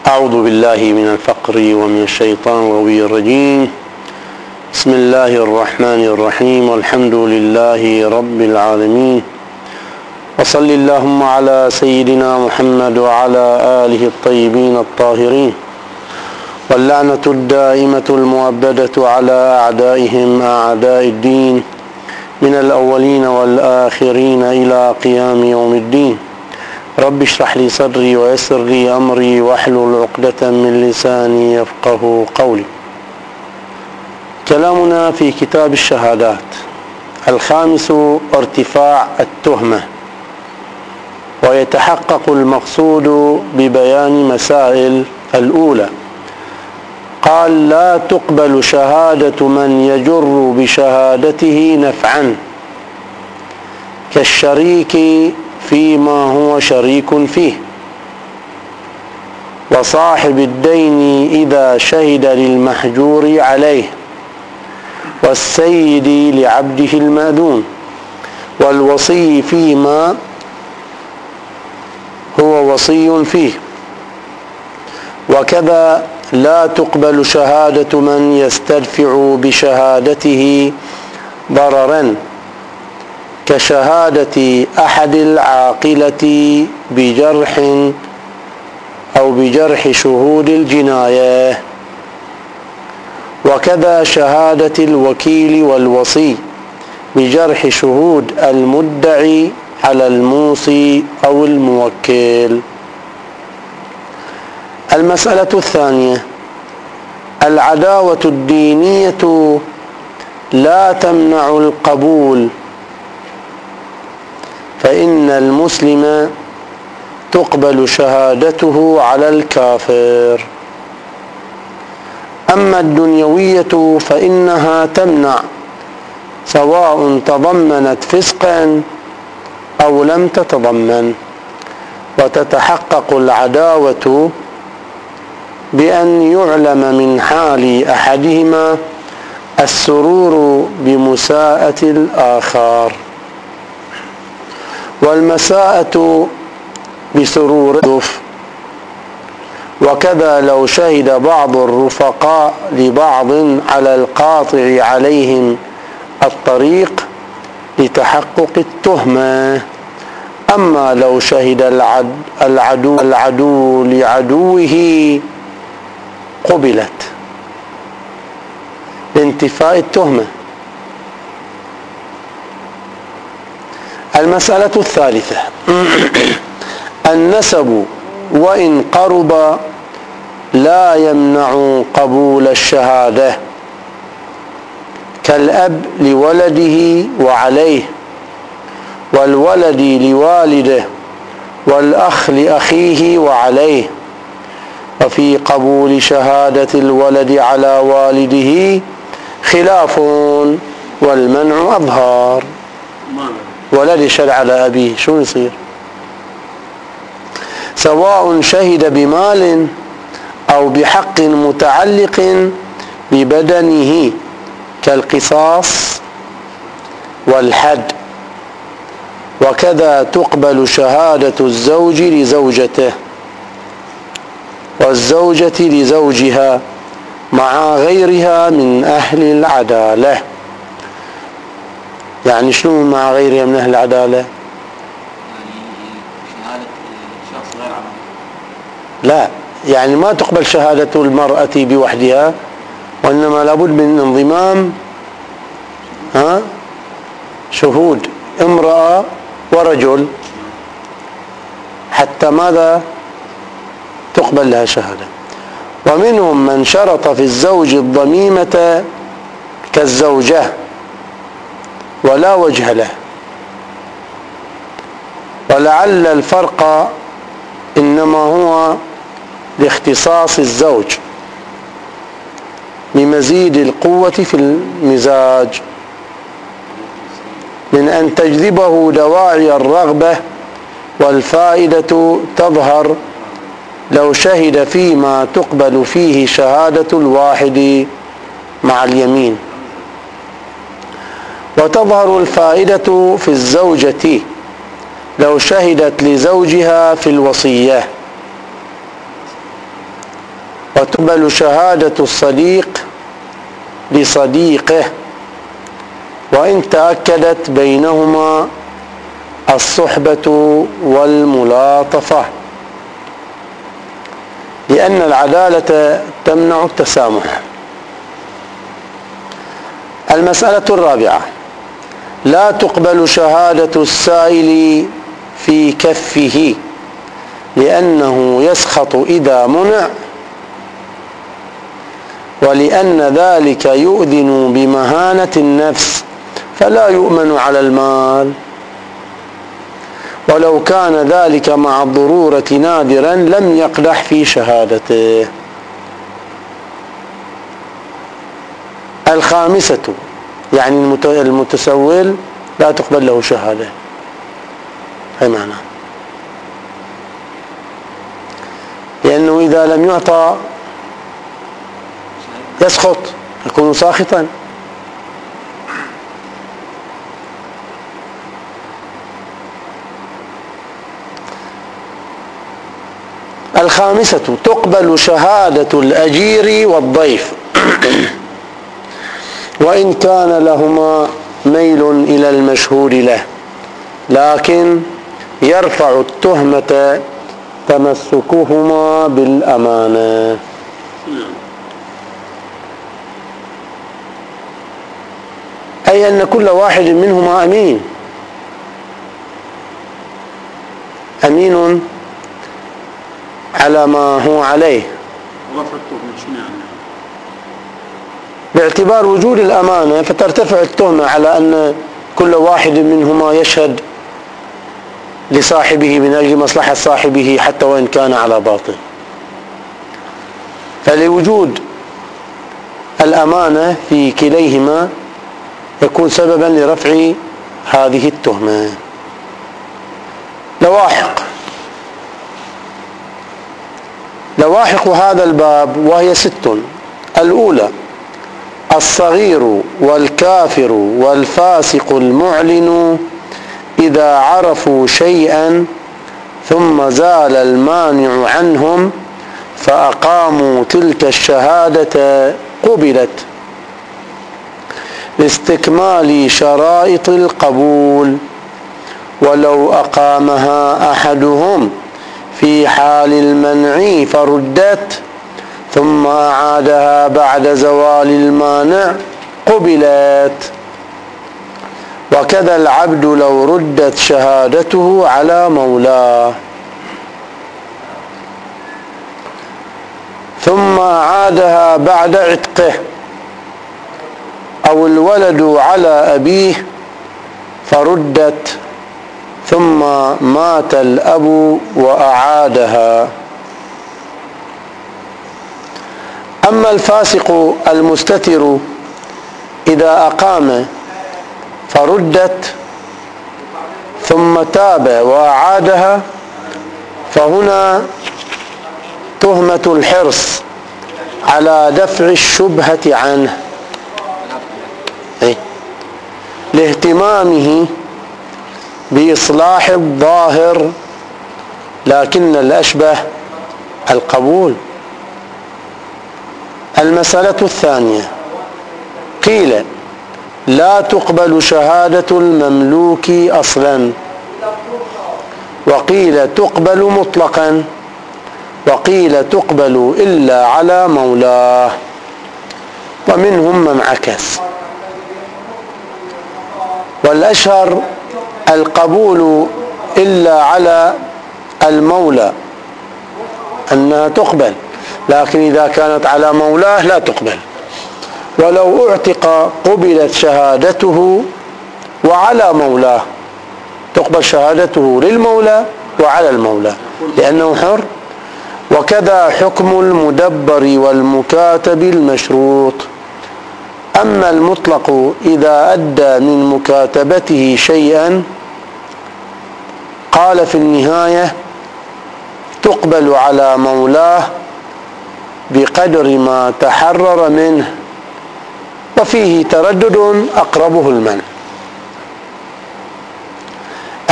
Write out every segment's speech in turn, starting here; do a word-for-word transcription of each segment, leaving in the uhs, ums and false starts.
أعوذ بالله من الفقر ومن الشيطان الرجيم. بسم الله الرحمن الرحيم، والحمد لله رب العالمين، وصل اللهم على سيدنا محمد وعلى آله الطيبين الطاهرين، واللعنة الدائمة المؤبدة على أعدائهم أعداء الدين من الأولين والآخرين إلى قيام يوم الدين. رب اشرح لي صدري ويسر لي أمري واحلل عقدة من لساني يفقه قولي. كلامنا في كتاب الشهادات. الخامس ارتفاع التهمة، ويتحقق المقصود ببيان مسائل. الأولى، قال: لا تقبل شهادة من يجر بشهادته نفعا كالشريك فيما هو شريك فيه، وصاحب الدين إذا شهد للمحجور عليه، والسيد لعبده المأذون، والوصي فيما هو وصي فيه. وكذا لا تقبل شهادة من يستدفع بشهادته ضررا كشهادة أحد العاقلة بجرح أو بجرح شهود الجناية. وكذا شهادة الوكيل والوصي بجرح شهود المدعي على الموصي أو الموكل. المسألة الثانية، العداوة الدينية لا تمنع القبول، فإن المسلم تقبل شهادته على الكافر. أما الدنيوية فإنها تمنع، سواء تضمنت فسقا أو لم تتضمن. وتتحقق العداوة بأن يعلم من حال أحدهما السرور بمساءة الآخر، والمساءة بسرور الضيف. وكذا لو شهد بعض الرفقاء لبعض على القاطع عليهم الطريق لتحقق التهمة. أما لو شهد العدو, العدو لعدوه قبلت لانتفاء التهمة. المسألة الثالثة، النسب وإن قرب لا يمنع قبول الشهادة، كالأب لولده وعليه، والولد لوالده، والأخ لأخيه وعليه. وفي قبول شهادة الولد على والده خلاف، والمنع أظهر. ولد يشهد على أبيه شو يصير؟ سواء شهد بمال أو بحق متعلق ببدنه كالقصاص والحد. وكذا تقبل شهادة الزوج لزوجته، والزوجة لزوجها، مع غيرها من أهل العدالة. يعني شنو مع غيرها من أهل العدالة؟ يعني شهادة شخص غير عمل. لا، يعني ما تقبل شهادة المرأة بوحدها، وإنما لابد من انضمام ها شهود امرأة ورجل حتى ماذا تقبل لها شهادة. ومنهم من شرط في الزوج الضميمة كالزوجة ولا وجه له. ولعل الفرق إنما هو لاختصاص الزوج بمزيد القوة في المزاج، من أن تجذبه دواعي الرغبة، والفائدة تظهر لو شهد فيما تقبل فيه شهادة الواحد مع اليمين. وتظهر الفائدة في الزوجة لو شهدت لزوجها في الوصية، وتقبل شهادة الصديق لصديقه وإن تأكدت بينهما الصحبة والملاطفة، لأن العدالة تمنع التسامح. المسألة الرابعة: لا تقبل شهادة السائل في كفه لأنه يسخط إذا منع، ولأن ذلك يؤذن بمهانة النفس فلا يؤمن على المال، ولو كان ذلك مع الضرورة نادرا لم يقدح في شهادته. الخامسة: يعني المتسول لا تقبل له شهادة، هي معنى، لأنه إذا لم يعطى يسخط، يكون ساخطا. الخامسة: تقبل شهادة الأجير والضيف وإن كان لهما ميل إلى المشهود له، لكن يرفع التهمة تمسكهما بالأمانة. أي أن كل واحد منهما أمين أمين على ما هو عليه، باعتبار وجود الأمانة فترتفع التهمة على أن كل واحد منهما يشهد لصاحبه من أجل مصلحة صاحبه حتى وإن كان على باطل. فلوجود الأمانة في كليهما يكون سببا لرفع هذه التهمة. لواحق لواحق هذا الباب وهي ست: الأولى: الصغير والكافر والفاسق المعلن إذا عرفوا شيئا ثم زال المانع عنهم فأقاموا تلك الشهادة قبلت لاستكمال شرائط القبول، ولو أقامها أحدهم في حال المنع فردت ثم أعادها بعد زوال المانع قبلت. وكذا العبد لو ردت شهادته على مولاه ثم أعادها بعد عتقه، أو الولد على أبيه فردت ثم مات الأب وأعادها. أما الفاسق المستتر إذا أقام فردت ثم تاب وأعادها فهنا تهمة الحرص على دفع الشبهة عنه لاهتمامه بإصلاح الظاهر، لكن الأشبه القبول. المسألة الثانية: قيل لا تقبل شهادة المملوك أصلا، وقيل تقبل مطلقا، وقيل تقبل إلا على مولاه، ومنهم من عكس. والأشهر القبول إلا على المولى أنها تقبل، لكن إذا كانت على مولاه لا تقبل. ولو اعتق قبلت شهادته وعلى مولاه، تقبل شهادته للمولى وعلى المولى لأنه حر. وكذا حكم المدبر والمكاتب المشروط. أما المطلق إذا أدى من مكاتبته شيئا قال في النهاية تقبل على مولاه بقدر ما تحرر منه، وفيه تردد أقربه المنع.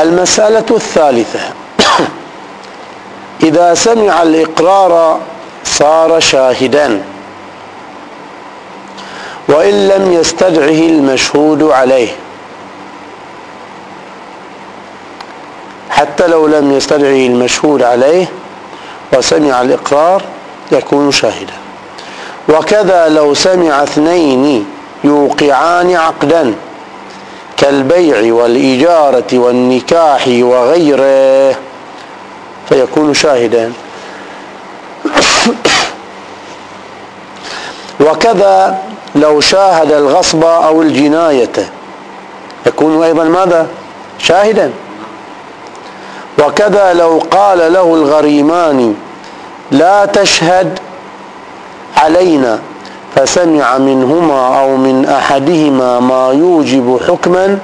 المسألة الثالثة: إذا سمع الإقرار صار شاهدا وإن لم يستدعه المشهود عليه، حتى لو لم يستدعه المشهود عليه وسمع الإقرار يكون شاهدا. وكذا لو سمع اثنين يوقعان عقدا كالبيع والإجارة والنكاح وغيره فيكون شاهدا. وكذا لو شاهد الغصب أو الجناية يكون أيضا ماذا؟ شاهدا. وكذا لو قال له الغريمان لا تشهد علينا فسمع منهما أو من أحدهما ما يوجب حكما،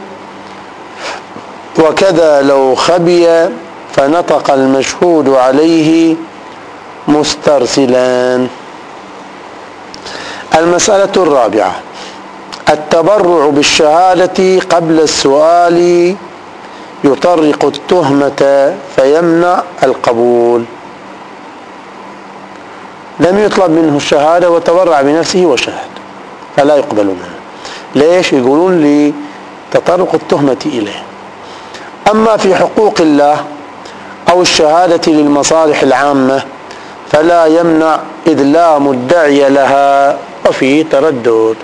وكذا لو خبي فنطق المشهود عليه مسترسلا. المسألة الرابعة التبرع بالشهادة قبل السؤال يطرق التهمة فيمنع القبول. لم يطلب منه الشهادة وتبرع بنفسه وشهد فلا يقبل منه. ليش؟ يقولون لتطرق التهمة إليه. أما في حقوق الله أو الشهادة للمصالح العامة فلا يمنع إذ لا مدعي لها وفيه تردد.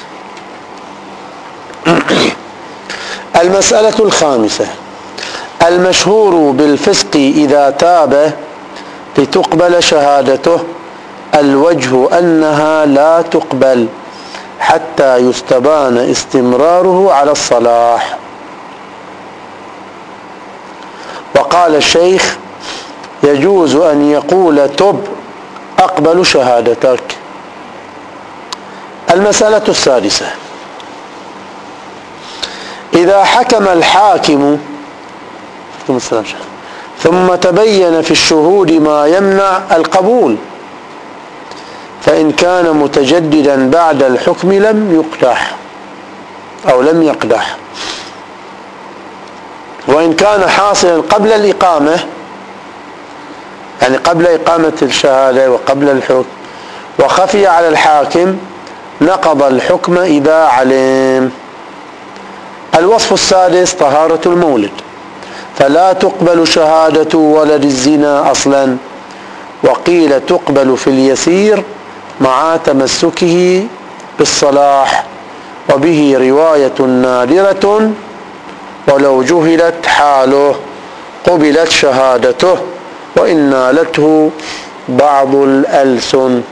المسألة الخامسة المشهور بالفسق إذا تاب لتقبل شهادته الوجه أنها لا تقبل حتى يستبان استمراره على الصلاح. وقال الشيخ يجوز أن يقول تب أقبل شهادتك. المسألة السادسة إذا حكم الحاكم ثم تبين في الشهود ما يمنع القبول فإن كان متجددا بعد الحكم لم يقدح أو لم يقدح، وإن كان حاصلا قبل الإقامة يعني قبل إقامة الشهادة وقبل الحكم وخفي على الحاكم نقض الحكم إذا علم. الوصف السادس طهارة المولد فلا تقبل شهادة ولد الزنا أصلا، وقيل تقبل في اليسير مع تمسكه بالصلاح، وبه رواية نادرة ولو جهلت حاله قبلت شهادته وإن نالته بعض الألسن.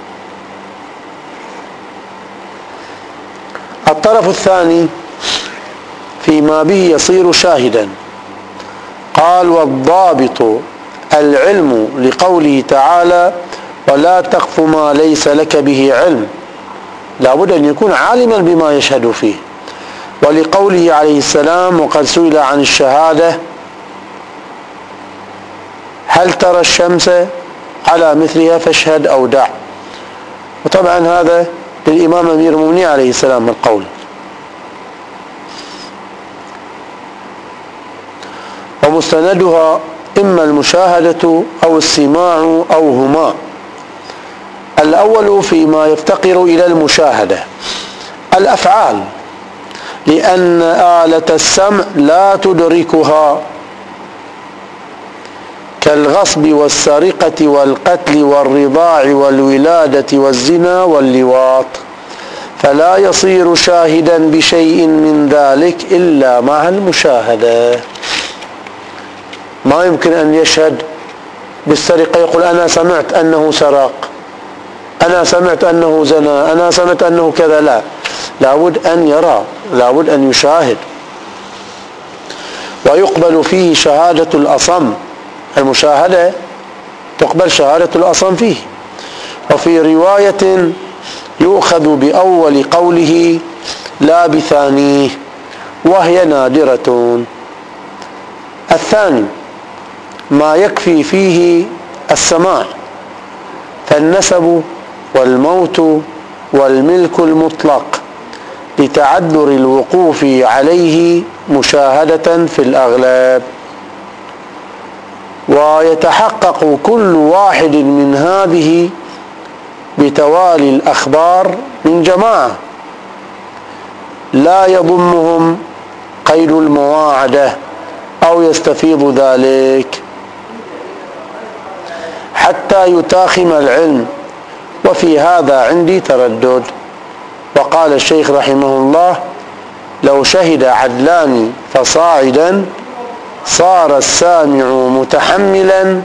الطرف الثاني فيما به يصير شاهدا قال والضابط العلم لقوله تعالى ولا تقف ما ليس لك به علم، لابد أن يكون عالما بما يشهد فيه. ولقوله عليه السلام وقد سئل عن الشهادة هل ترى الشمس على مثلها فاشهد أو دع. وطبعا هذا للإمام أمير المؤمنين عليه السلام القول. ومستندها إما المشاهدة أو السماع أو هما. الأول فيما يفتقر إلى المشاهدة الأفعال، لأن آلة السمع لا تدركها كالغصب والسرقة والقتل والرضاع والولادة والزنا واللواط، فلا يصير شاهدا بشيء من ذلك إلا مع المشاهدة. ما يمكن أن يشهد بالسرقة يقول أنا سمعت أنه سرق، أنا سمعت أنه زنا، أنا سمعت أنه كذا، لا، لابد أن يرى، لابد أن يشاهد. ويقبل فيه شهادة الأصم، المشاهدة تقبل شهادة الأصم فيه. وفي رواية يؤخذ بأول قوله لا بثانيه وهي نادرة. الثاني ما يكفي فيه السماع، فالنسب والموت والملك المطلق لتعذر الوقوف عليه مشاهدة في الأغلب. ويتحقق كل واحد من هذه بتوالي الأخبار من جماعة لا يضمهم قيد المواعدة أو يستفيض ذلك حتى يتاخم العلم، وفي هذا عندي تردد. وقال الشيخ رحمه الله: لو شهد عدلان فصاعدا صار السامع متحملا،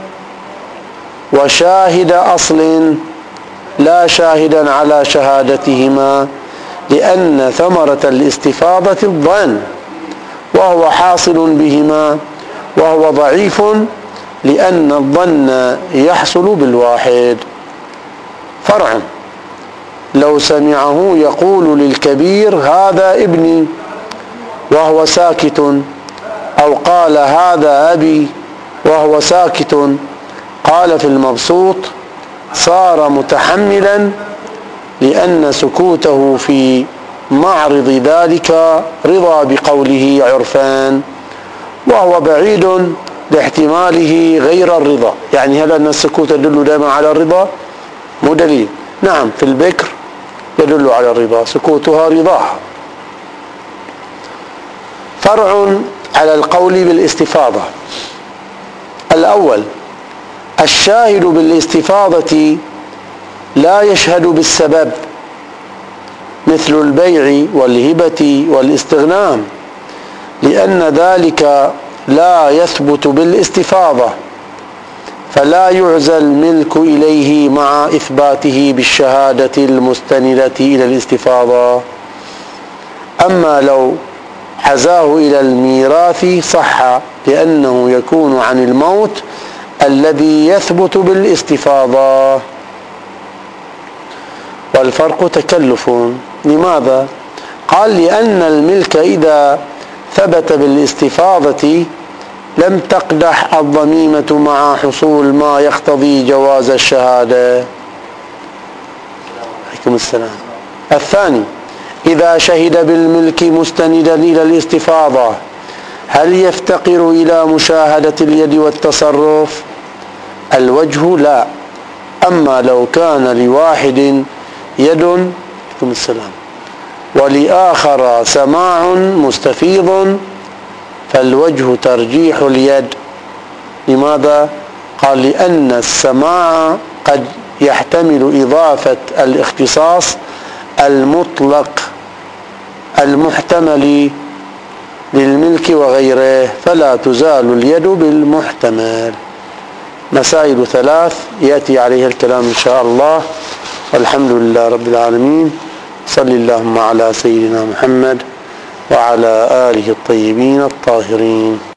وشاهد أصل لا شاهدا على شهادتهما، لأن ثمرة الاستفاضة الظن، وهو حاصل بهما، وهو ضعيف لأن الظن يحصل بالواحد. فرع: لو سمعه يقول للكبير هذا ابني وهو ساكت، أو قال هذا أبي وهو ساكت، قال في المبسوط: صار متحملا لأن سكوته في معرض ذلك رضا بقوله عرفان، وهو بعيد لاحتماله غير الرضا. يعني هل أن السكوت يدل دائما على الرضا؟ مو دليل. نعم، في البكر يدل على الرضا، سكوتها رضاها. فرع على القول بالاستفاضة: الأول: الشاهد بالاستفاضة لا يشهد بالسبب، مثل البيع والهبة والاستغنام، لأن ذلك لا يثبت بالاستفاضة، فلا يعزى الملك إليه مع إثباته بالشهادة المستندة إلى الاستفاضة. أما لو حزاه إلى الميراث صح، لأنه يكون عن الموت الذي يثبت بالاستفاضة. والفرق تكلف. لماذا؟ قال: لأن الملك إذا ثبت بالاستفاضة لم تقدح الضميمة مع حصول ما يقتضي جواز الشهادة. عليكم السلام. الثاني: إذا شهد بالملك مستندا إلى الاستفاضة هل يفتقر إلى مشاهدة اليد والتصرف؟ الوجه: لا. أما لو كان لواحد يد عليكم السلام ولآخر سماع مستفيض فالوجه ترجيح اليد. لماذا؟ قال: لأن السماع قد يحتمل إضافة الاختصاص المطلق المحتمل للملك وغيره، فلا تزال اليد بالمحتمل. مسائل ثلاث يأتي عليها الكلام إن شاء الله، والحمد لله رب العالمين. صل اللهم على سيدنا محمد وعلى آله الطيبين الطاهرين.